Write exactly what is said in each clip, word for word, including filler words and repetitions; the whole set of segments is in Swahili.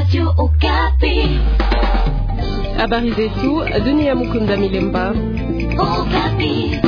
Radio Okapi. Habari zetu, Dunia Mukunda Milemba. Okapi.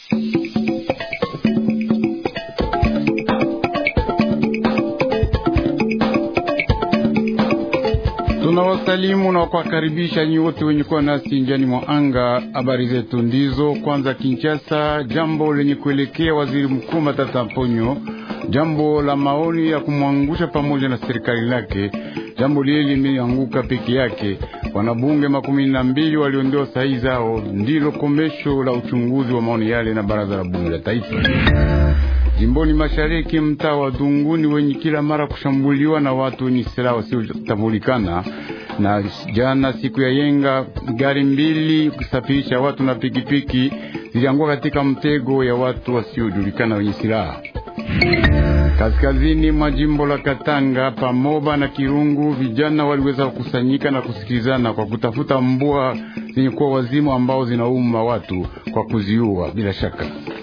Tunawasalimu na kuwakaribisha nyinyi wote wenye kuwa nasi njiani mwa anga. Habari zetu ndizo. Kwanza Kinshasa, jambo lenye kuelekea waziri mkuu Matata Ponyo, jambo la maoni ya kumwangusha pamoja na serikali lake. Jambo lile limeanguka peke yake. Wanabunge makumi na mbili waliondoa sahihi zao, ndilo komesho la uchunguzi wa maoni yale na baraza la bunge la taifa. Jimboni mashariki, mtaa wa Dunguni wenye kila mara kushambuliwa na watu wenye silaha wasiotambulikana. Na jana siku ya yenga, gari mbili kusafirisha watu na pikipiki zilianguka katika mtego ya watu wasiojulikana wenye silaha. Kaskazini mwa jimbo la Katanga, Pamoba na Kirungu, vijana waliweza kukusanyika na kusikilizana kwa kutafuta mbwa zenye kuwa wazimu ambao zinauma watu kwa kuziua bila shaka.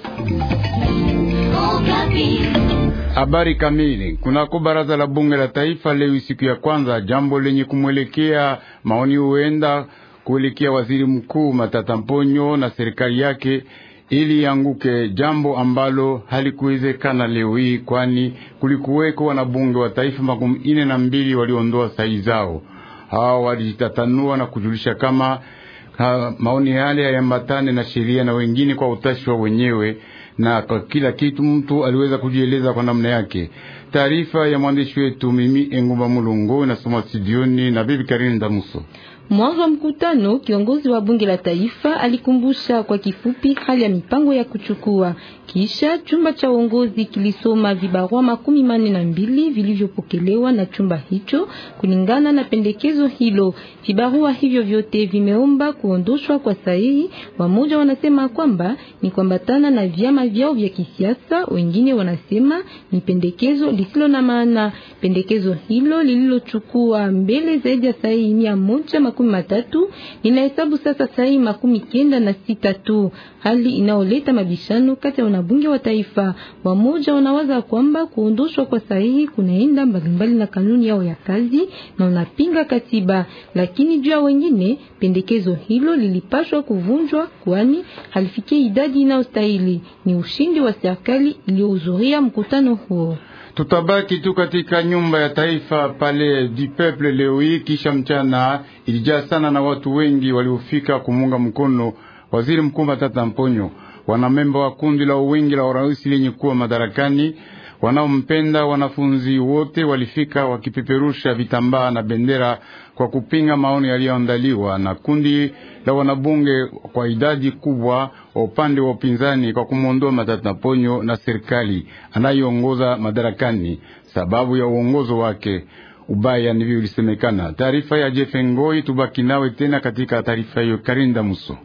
Habari kamili. Kunako baraza la bunge la taifa leo siku ya kwanza, jambo lenye kumwelekea maoni huenda kuelekea waziri mkuu Matata Ponyo na serikali yake ili yanguke, jambo ambalo halikuwezekana leo hii, kwani kulikuweko wanabunge wa taifa makumi ine na mbili waliondoa sahihi zao. Hao walitatanua na kujulisha kama ha, maoni yale hayambatane na sheria na wengine kwa utashi wa wenyewe, na kwa kila kitu mtu aliweza kujieleza kwa namna yake. Taarifa ya mwandishi wetu Mimi Engumba Mulungu na soma studioni na Bibi Karine Damuso. Mwanzo wa mkutano, kiongozi wa bunge la taifa alikumbusha kwa kifupi hali ya mipango ya kuchukua. Kisha chumba cha uongozi kilisoma vibarua makumi manne na mbili vilivyopokelewa na chumba hicho kulingana na pendekezo hilo. Vibarua hivyo vyote vimeomba kuondoshwa kwa sahihi. Wamoja wanasema kwamba ni kuambatana na vyama vyao vya kisiasa, wengine wanasema ni pendekezo lisilo na maana. Pendekezo hilo lililochukua mbele zaidi ya sahihi mia moja makumi matatu linahesabu sasa sahihi makumi kenda na sita tu, hali inaoleta mabishano kati ya wanabunge wa taifa. Wamoja wanawaza kwamba kuondoshwa kwa sahihi kunaenda mbalimbali na kanuni yao ya kazi na unapinga katiba, lakini juu ya wengine pendekezo hilo lilipashwa kuvunjwa kwani halifikia idadi inayostahili. Ni ushindi wa serikali iliyohudhuria mkutano huo. Tutabaki tu katika nyumba ya taifa pale du Peuple leo hii. Kisha mchana ilijaa sana na watu wengi waliofika kumunga mkono waziri mkuu Matata Ponyo. Wanamemba wa kundi la uwingi la urais lenye kuwa madarakani, wanaompenda, wanafunzi wote walifika wakipeperusha vitambaa na bendera kwa kupinga maoni yaliyoandaliwa na kundi la wanabunge kwa idadi kubwa wa upande wa upinzani kwa kumondoa Matata Ponyo na serikali anayeongoza madarakani sababu ya uongozo wake ubaya, ndivyo ilisemekana. Taarifa ya Jeff Ngoi. Tubaki nawe tena katika taarifa hiyo. Karinda Muso.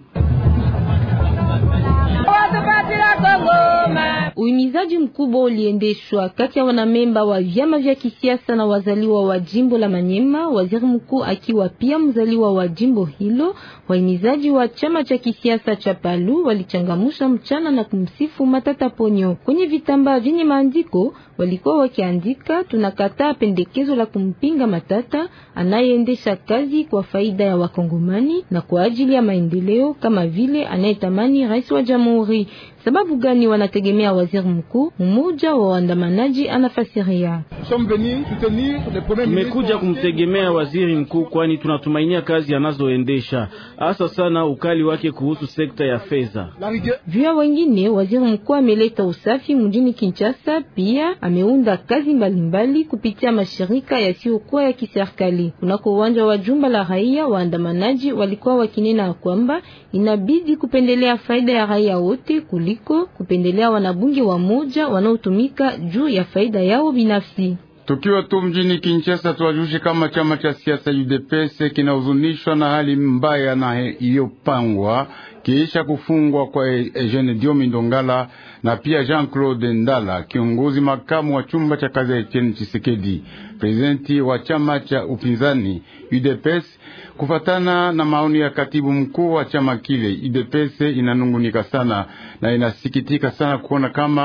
Uimizaji mkubwa uliendeshwa kati ya wanamemba wa vyama vya kisiasa na wazaliwa wa jimbo la Manyema, waziri mkuu akiwa pia mzaliwa wa jimbo hilo. Waimizaji wa chama cha kisiasa cha Palu walichangamusha mchana na kumsifu Matata Ponyo. Kwenye vitambaa vyenye maandiko walikuwa wakiandika, tunakataa pendekezo la kumpinga Matata anayeendesha kazi kwa faida ya Wakongomani na kwa ajili ya maendeleo kama vile anayetamani rais wa jamhuri. Sababu gani wanategemea waziri mkuu? Mmoja wa waandamanaji anafasiria. Tumekuja kumtegemea waziri mkuu kwani tunatumainia kazi anazoendesha, hasa sana ukali wake kuhusu sekta ya fedha. Vya wengine, waziri mkuu ameleta usafi mjini Kinshasa, pia ameunda kazi mbalimbali kupitia mashirika yasiyokuwa ya kiserikali. Kunako uwanja wa jumba la raia, waandamanaji walikuwa wakinena kwamba inabidi kupendelea faida ya raia wote kuliko kupendelea wanabunge wa moja wanaotumika juu ya faida yao binafsi. Tukiwa tu mjini Kinshasa, tuwajulishe kama chama cha siasa U D P S kinahuzunishwa na hali mbaya na iliyopangwa kisha kufungwa kwa Eugene Diomi Ndongala na pia Jean-Claude Ndala, kiongozi makamu wa chumba cha kazi ya Etienne Tshisekedi, presidenti wa chama cha upinzani U D P S. Kufatana na maoni ya katibu mkuu wa chama kile, U D P S inanungunika sana na inasikitika sana kuona kama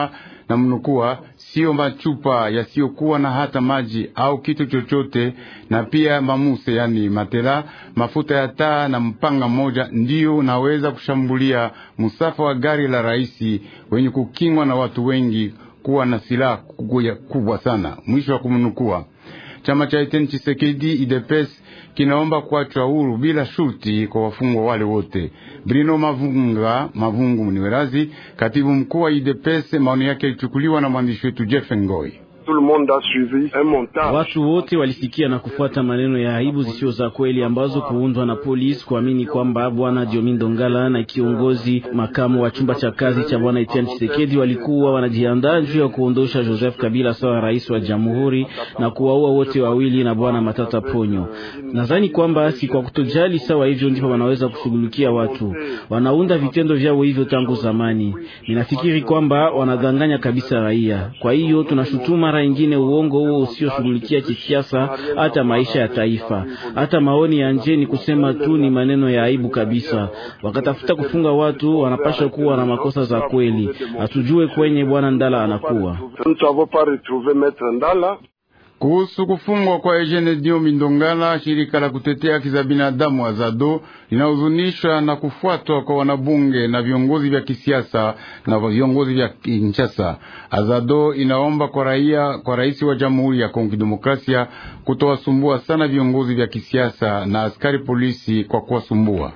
na mnukua, sio machupa yasiyokuwa na hata maji au kitu chochote, na pia mamuse, yani matela, mafuta ya taa na mpanga moja ndio naweza kushambulia msafa wa gari la raisi wenye kukingwa na watu wengi kuwa na silaha kubwa sana. Mwisho wa kumnukua. Chama cha Etienne Tshisekedi I D P S kinaomba kuachwa huru bila shurti kwa wafungwa wale wote. Bruno Mavunga Mavungu Mniwerazi, katibu mkuu wa I D P S, maoni yake yalichukuliwa na mwandishi wetu Jeff Ngoi. Watu wote walisikia na kufuata maneno ya aibu zisio za kweli ambazo kuundwa na polisi kuamini kwamba bwana Diomindo Ngala na kiongozi makamu wa chumba cha kazi cha bwana Etienne Tshisekedi walikuwa wanajiandaa juu ya kuondosha Joseph Kabila sawa rais wa jamhuri na kuwaua wote wawili na bwana Matata Ponyo. Nadhani kwamba si kwa kutojali sawa hivyo ndipo wanaweza kushughulikia watu. Wanaunda vitendo vyao hivyo tangu zamani. Ninafikiri kwamba wanadanganya kabisa raia. Kwa hiyo tunashutuma mara ingine uongo huo usioshughulikia kisiasa hata maisha ya taifa. Hata maoni ya nje ni kusema tu ni maneno ya aibu kabisa. Wakatafuta kufunga watu wanapasha kuwa na makosa za kweli. Atujue kwenye bwana Ndala anakuwa. Kuhusu kufungwa kwa Eugene Diomindo Ngala, shirika la kutetea haki za binadamu Azado linahuzunishwa na kufuatwa kwa wanabunge na viongozi vya kisiasa na viongozi vya Kinshasa. Azado inaomba kwa raia, kwa rais wa Jamhuri ya Kongo Demokrasia kutowasumbua sana viongozi vya kisiasa na askari polisi kwa kuwasumbua.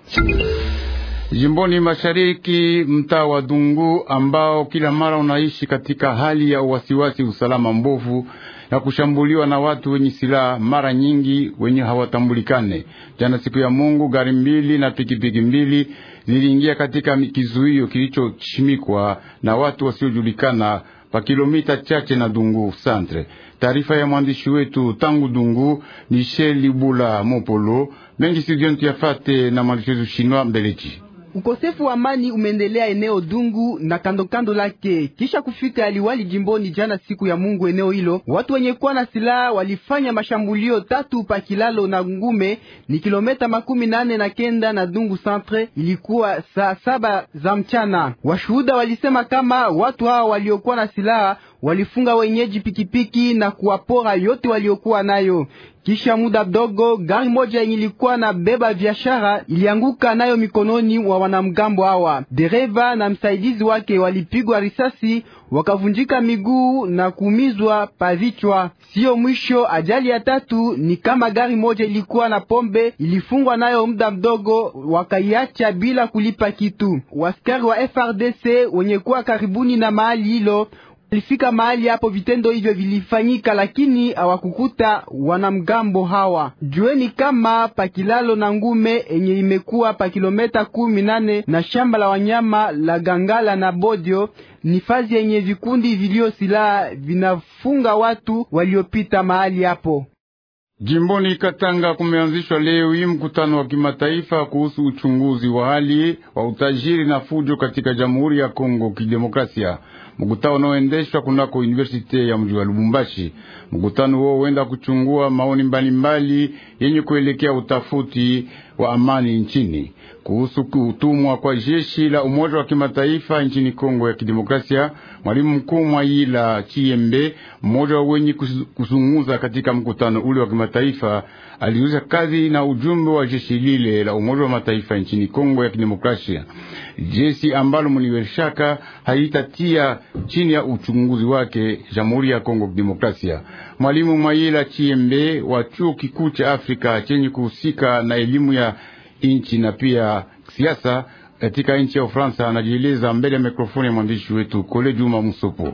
Jimboni mashariki, mtaa wa Dungu ambao kila mara unaishi katika hali ya wasiwasi, usalama mbovu na kushambuliwa na watu wenye silaha, mara nyingi wenye hawatambulikane. Jana siku ya Mungu, gari mbili na pikipiki mbili ziliingia katika kizuio kilichoshimikwa na watu wasiojulikana pa kilomita chache na Dungu Centre. Taarifa ya mwandishi wetu tangu Dungu, Michel Libula Mopolo. Mengi studio tuyafate na mwandishi wetu Shinwa Mbeleji. Ukosefu wa amani umeendelea eneo Dungu na kando kando lake. Kisha kufika aliwali jimboni jana siku ya Mungu eneo hilo, watu wenye kuwa na silaha walifanya mashambulio tatu pa Kilalo na Ngume, ni kilomita makumi nane na kenda na Dungu Centre. Ilikuwa saa saba za mchana. Washuhuda walisema kama watu hawa waliokuwa na silaha walifunga wenyeji pikipiki na kuwapora yote waliokuwa nayo. Kisha muda mdogo, gari moja yenye ilikuwa na beba biashara ilianguka nayo mikononi wa wanamgambo hawa. Dereva na msaidizi wake walipigwa risasi, wakavunjika miguu na kuumizwa pa vichwa. Sio mwisho, ajali ya tatu ni kama gari moja ilikuwa na pombe ilifungwa nayo muda mdogo, wakaiacha bila kulipa kitu. Waskari wa F R D C wenye kuwa karibuni na mahali hilo walifika mahali hapo vitendo hivyo vilifanyika, lakini hawakukuta wanamgambo hawa. Jueni kama pa Kilalo na Ngume enye imekuwa pa kilomita kumi nane na shamba la wanyama la Gangala na Bodio, ni fazi yenye vikundi vilio silaha vinafunga watu waliopita mahali hapo. Jimboni Katanga kumeanzishwa leo hii mkutano wa kimataifa kuhusu uchunguzi wa hali wa utajiri na fujo katika Jamhuri ya Kongo Kidemokrasia. Mkutano unaoendeshwa kunako University ya mji wa Lubumbashi. Mkutano huo huenda kuchungua maoni mbalimbali yenye kuelekea utafuti wa amani nchini. Kuhusu kutumwa kwa jeshi la Umoja wa Kimataifa nchini Kongo ya Kidemokrasia, mwalimu mkuu Mwaila Chiembe, mmoja wa wenye kuzungumza katika mkutano ule wa kimataifa, aliuliza kazi na ujumbe wa jeshi lile la Umoja wa Mataifa nchini Kongo ya Kidemokrasia. Jeshi ambalo mliweshaka haitatia chini ya uchunguzi wake Jamhuri ya Kongo Kidemokrasia. Mwalimu Mwaila Chiembe wa chuo kikuu cha Afrika chenye kuhusika na elimu ya inchi na pia siasa katika nchi ya Ufaransa anajieleza mbele ya mikrofoni ya mwandishi wetu Kole Juma Musopo.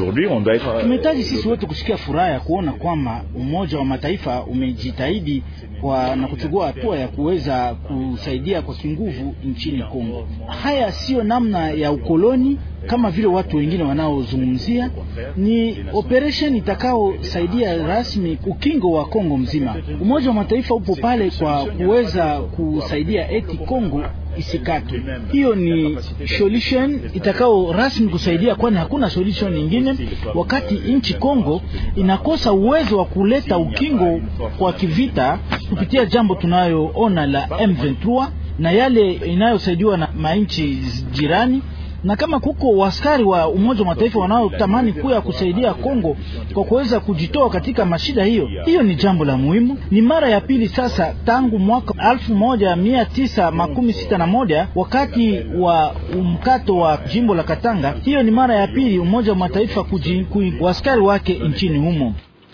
Tumetaji sisi wote kusikia furaha ya kuona kwamba Umoja wa Mataifa umejitahidi kwa na kuchukua hatua ya kuweza kusaidia kwa kinguvu nchini Kongo. Haya sio namna ya ukoloni kama vile watu wengine wanaozungumzia, ni operation itakao saidia rasmi ukingo wa Kongo mzima. Umoja wa Mataifa upo pale kwa kuweza kusaidia eti Kongo isikatwe. Hiyo ni solution itakao rasmi kusaidia, kwani hakuna solution nyingine wakati nchi Kongo inakosa uwezo wa kuleta ukingo kwa kivita kupitia jambo tunayoona la M ishirini na tatu na yale inayosaidiwa na mainchi jirani. na kama kuko waskari wa Umoja wa Mataifa wanaotamani kuya kusaidia Kongo kwa kuweza kujitoa katika mashida hiyo, hiyo ni jambo la muhimu. Ni mara ya pili sasa tangu mwaka elfu moja mia tisa makumi sita na moja wakati wa mkato wa jimbo la Katanga. Hiyo ni mara ya pili Umoja wa Mataifa kujikui waskari wake nchini humo.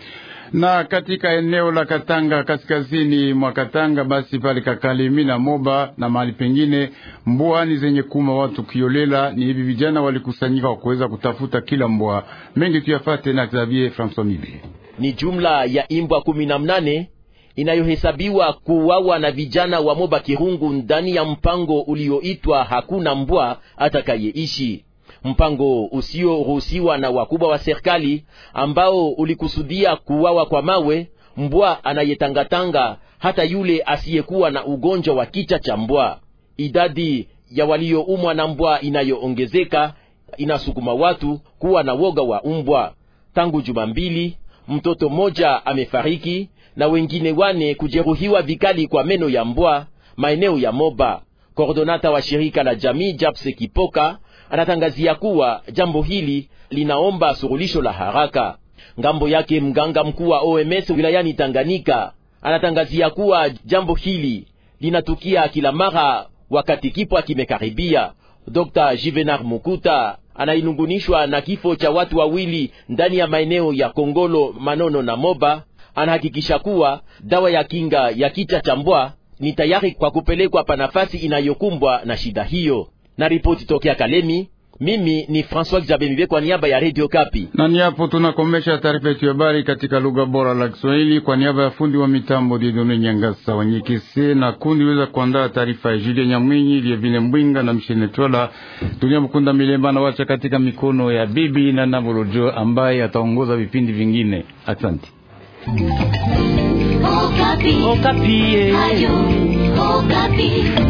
Na katika eneo la Katanga kaskazini mwa Katanga, basi pale Kakalemi na Moba na mahali pengine, mbuani zenye kuma watu kiolela, ni hivi vijana walikusanyika kwa kuweza kutafuta kila mbwa. Mengi tuyafate na Xavier François Mibi. Ni jumla ya imbwa kumi na mnane inayohesabiwa kuwawa na vijana wa Moba Kirungu ndani ya mpango ulioitwa hakuna mbwa atakayeishi. Mpango usioruhusiwa na wakubwa wa serikali ambao ulikusudia kuwawa kwa mawe mbwa anayetangatanga hata yule asiyekuwa na ugonjwa wa kicha cha mbwa. Idadi ya walioumwa na mbwa inayoongezeka inasukuma watu kuwa na woga wa umbwa. Tangu juma mbili, mtoto moja amefariki na wengine wane kujeruhiwa vikali kwa meno ya mbwa maeneo ya Moba. Koordinata wa shirika la jamii Japse Kipoka anatangazia kuwa jambo hili linaomba suluhisho la haraka. Ngambo yake mganga mkuu wa O M S wilayani Tanganyika anatangazia kuwa jambo hili linatukia kila mara wakati kipwa kimekaribia. Dokta Jivenar Mukuta anainungunishwa na kifo cha watu wawili ndani ya maeneo ya Kongolo, Manono na Moba. Anahakikisha kuwa dawa ya kinga ya kicha cha mbwa ni tayari kwa kupelekwa pa nafasi inayokumbwa na shida hiyo. Na ripoti tokea Kalemi, mimi ni François Xavier Mibe kwa niaba ya Radio Kapi. Na niapo tunakomesha taarifa yetu ya habari katika lugha bora la Kiswahili kwa niaba ya fundi wa mitambo Didone Nyangasa Wanyekese na kundi weza kuandaa taarifa ya Julien Nyamwinyi ile vile Mbwinga na Mshene Tola. Dunia Mkunda Milemba na wacha katika mikono ya bibi na Naborojo ambaye ataongoza vipindi vingine. Asante. Okapi. Okapi. Ayo. Okapi.